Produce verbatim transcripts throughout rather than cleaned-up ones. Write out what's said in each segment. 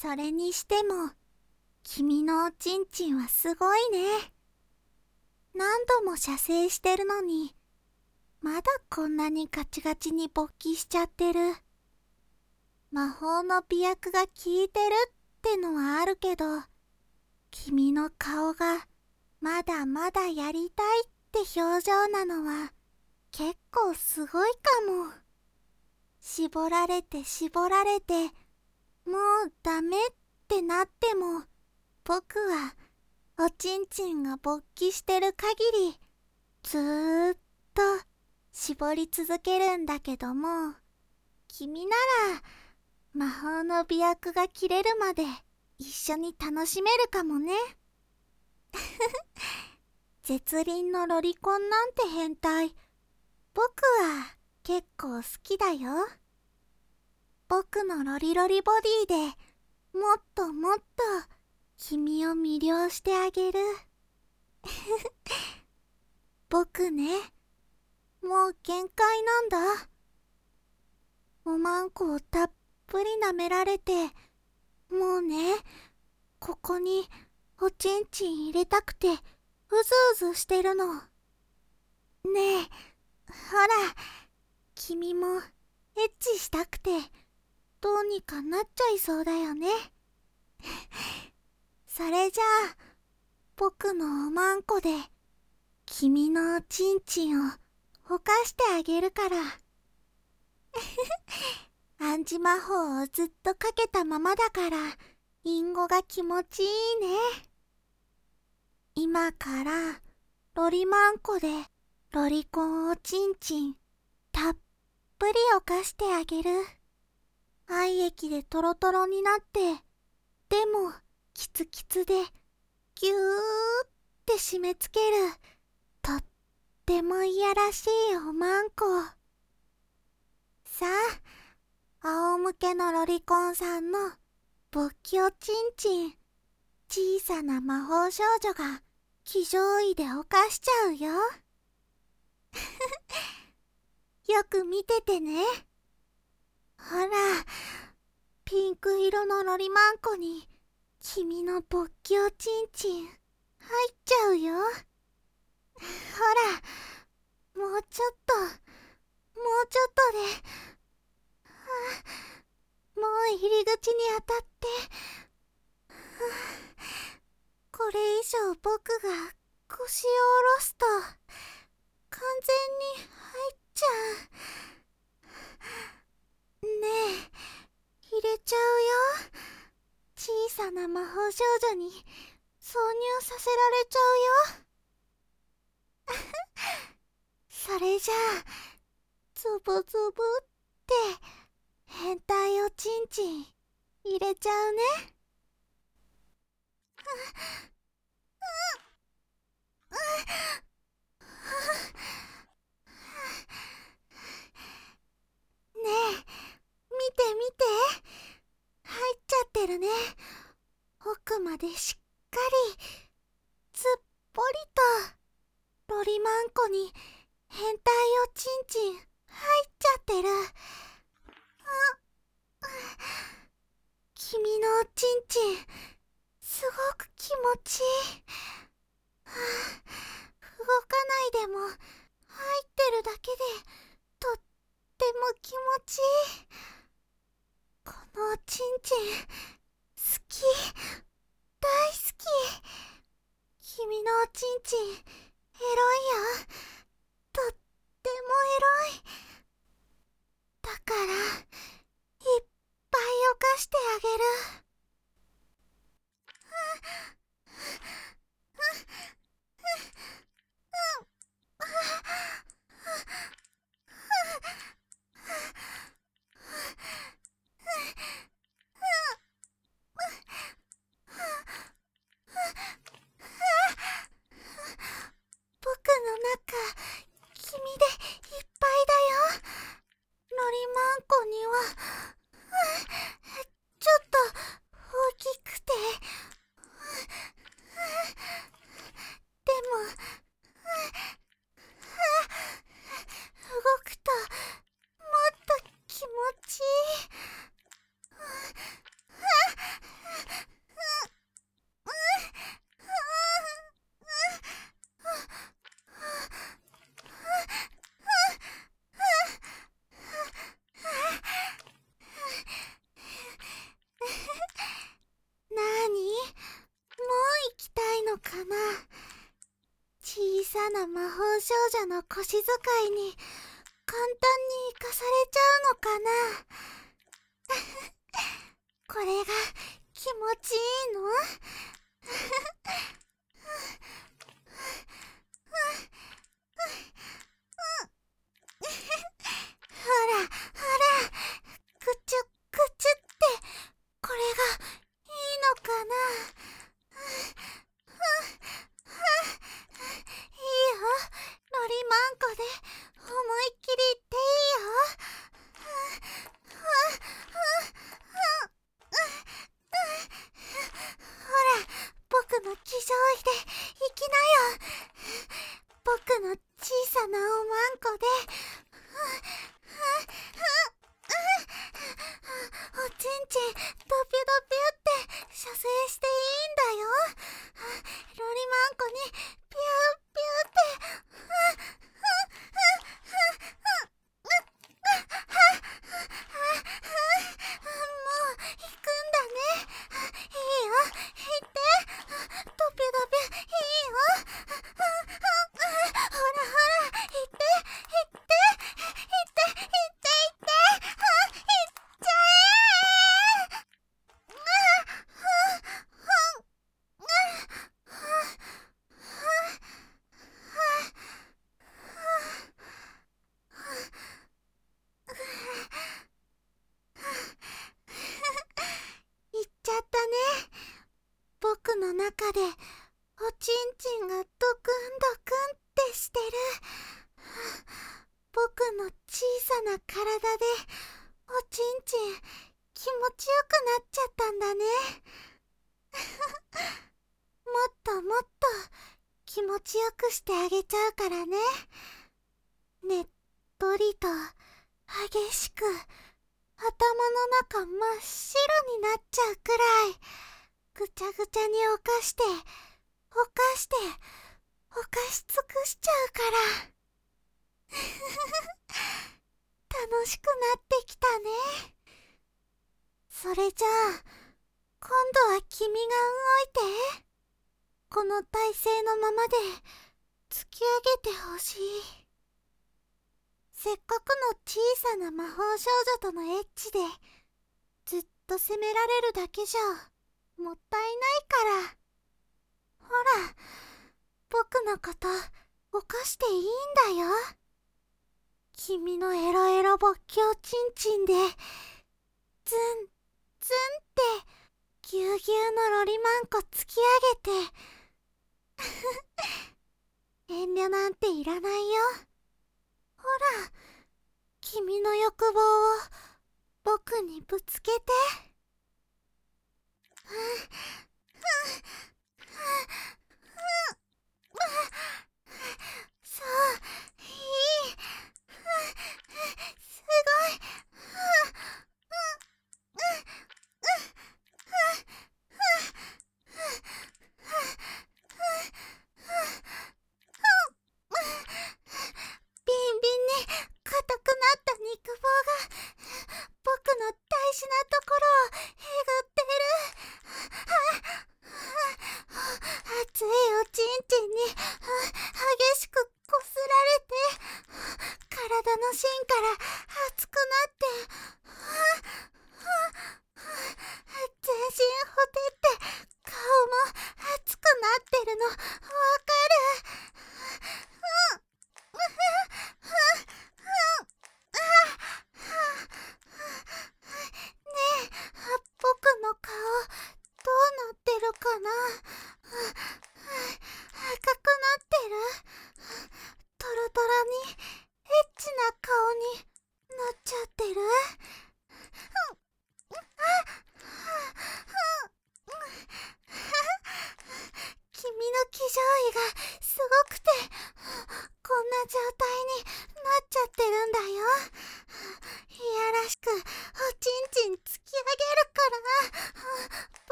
それにしても、君のおちんちんはすごいね。何度も射精してるのに、まだこんなにガチガチに勃起しちゃってる。魔法の美薬が効いてるってのはあるけど、君の顔がまだまだやりたいって表情なのは結構すごいかも。絞られて絞られて、もうダメってなっても、僕はおちんちんが勃起してる限りずーっと絞り続けるんだけども、君なら魔法の美薬が切れるまで一緒に楽しめるかもね。絶倫のロリコンなんて変態、僕は結構好きだよ。僕のロリロリボディでもっともっと君を魅了してあげる。僕ね、もう限界なんだ。おまんこをたっぷり舐められて、もうね、ここにおちんちん入れたくてうずうずしてるの。ねえ、ほら、君もエッチしたくてどうにかなっちゃいそうだよね。それじゃあ、僕のおまんこで君のおちんちんをほかしてあげるから。暗示魔法をずっとかけたままだから、リンゴが気持ちいいね。今からロリマンコでロリコンおちんちんたっぷりおかしてあげる。愛液でトロトロになって、でもキツキツでギューって締め付ける、とってもいやらしいおまんこ。さあ、仰向けのロリコンさんの勃起おちんちん、小さな魔法少女が騎乗位で犯しちゃうよ。よく見ててね。ほら、ピンク色のロリマンコに君の勃起おちんちん入っちゃうよ。ほら、もうちょっと、もうちょっとで、はあ、もう入り口に当たって、はあ、これ以上僕が腰を下ろすと完全に入っちゃう。ねえ、入れちゃうよ。小さな魔法少女に挿入させられちゃうよ。それじゃあ、ズブズブって変態おちんちん入れちゃうね。ねえ、見て見て、入っちゃってるね。奥までしっかり、ずっぽりとロリマンコに変態おちんちん入っちゃってる。あ、君のおちんちんすごく気持ちいい。はあ、動かないでも入ってるだけでとっても気持ちいい。このおちんちん好き、大好き。君のおちんちんエロいよ。とってもエロい。だからいっぱい犯してあげる。僕の中、君でいっぱいだよ。ロリマンコには、ちょっとさな魔法少女の腰使いに簡単に生かされちゃうのかな。これが気持ちいいの？ほらほら、くちゅくちゅって、これがいいのかな。いいよ、ロリマンコで思いっきり言っていいよ。ほら、僕の気丈位で行きなよ。僕の小さなおまんこでおちんちんドピュドピュって射精していいんだよ。ロリマンコにピューピューってもう行くんだね。いいよ、行って。ドピュドピュ、いいよ。ほらほら、行って、行って、行って、行って、行って、行っちゃえ。行っちゃったね。僕の中でおちんちんがドクンドクンってしてる。僕の小さな体でおちんちん気持ちよくなっちゃったんだね。もっともっと気持ちよくしてあげちゃうからね。ねっとりと激しく頭の中真っ白になっちゃうくらいぐちゃぐちゃにおかしておかしておかし尽くしちゃうから。楽しくなってきたね。それじゃあ今度は君が動いて。この体勢のままで突き上げてほしい。せっかくの小さな魔法少女とのエッチでずっと責められるだけじゃもったいないから。ほら、僕のこと犯していいんだよ。君のエロエロ勃起おちんちんでズンズンってぎゅうぎゅうのロリマンコ突き上げて遠慮なんていらないよ。ほら、君の欲望を僕にぶつけて。そう、いい。すごい。ビンビンに硬くなった肉棒が僕の大事なところをえぐってる。熱いおちんちんに激しくこすられて体の芯から熱くなって全身ほてって顔も熱くなってるのわかる？ねえ、僕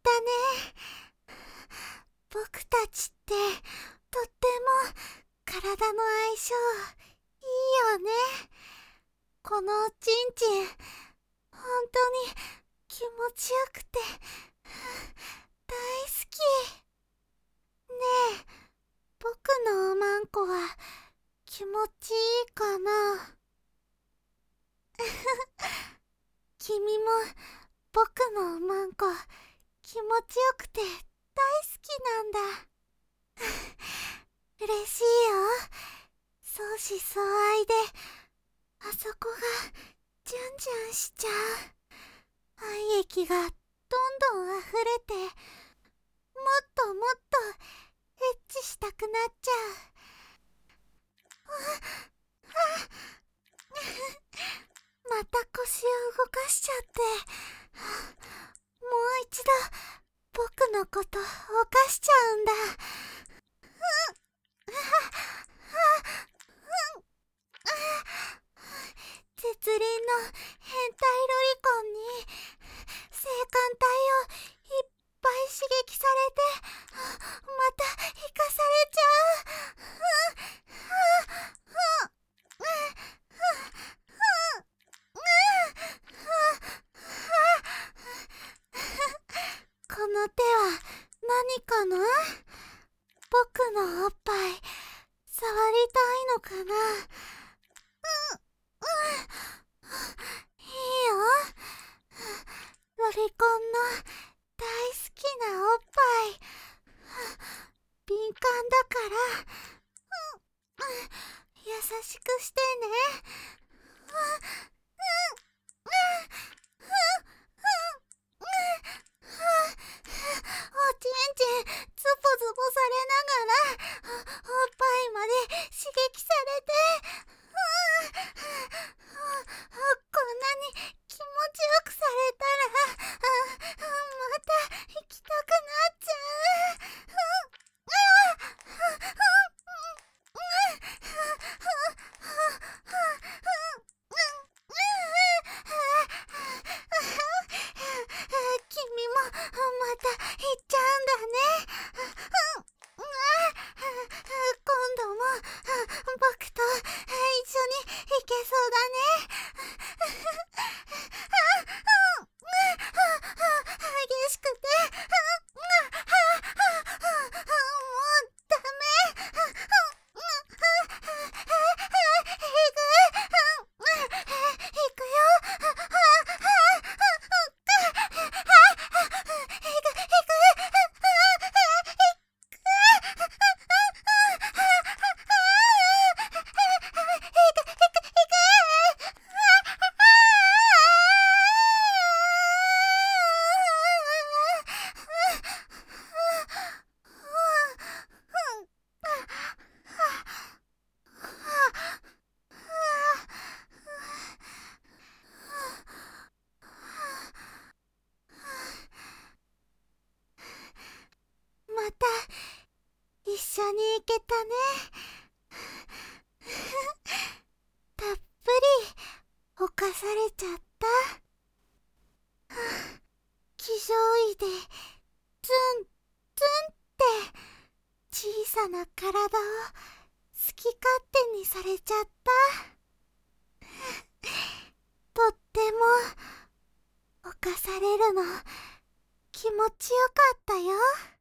たね。僕たちってとっても体の相性いいよね。このおちんちん、本当に気持ちよくて大好き。ねえ、僕のおまんこは気持ちいいかな？君も僕のおまんこ気持ちよくて大好きなんだ。嬉しいよ。相思相愛であそこがジュンジュンしちゃう。愛液がどんどん溢れて、もっともっとエッチしたくなっちゃう。また腰を動かしちゃって、もう一度僕のこと犯しちゃうんだ。絶倫の変態ロリコンに性感帯をいっぱい刺激されて、また生かされちゃう。この手は何かな？僕のおっぱい触りたいのかな？いいよ。ロリコンの大好きなおっぱい。敏感だから、優しくしてね。おちんちんズボズボされながらおっぱいまで刺激されて、こんなに気持ちよくされたらまた行きたくなっちゃう。君もまた行っちゃうんだね。今度も僕と一緒に行けそうだね。激しくてもうダメ。行くよ。また一緒に行けたね。たっぷり犯されちゃった。気上位でツンツンって小さな体を好き勝手にされちゃった。とっても犯されるの気持ちよかったよ。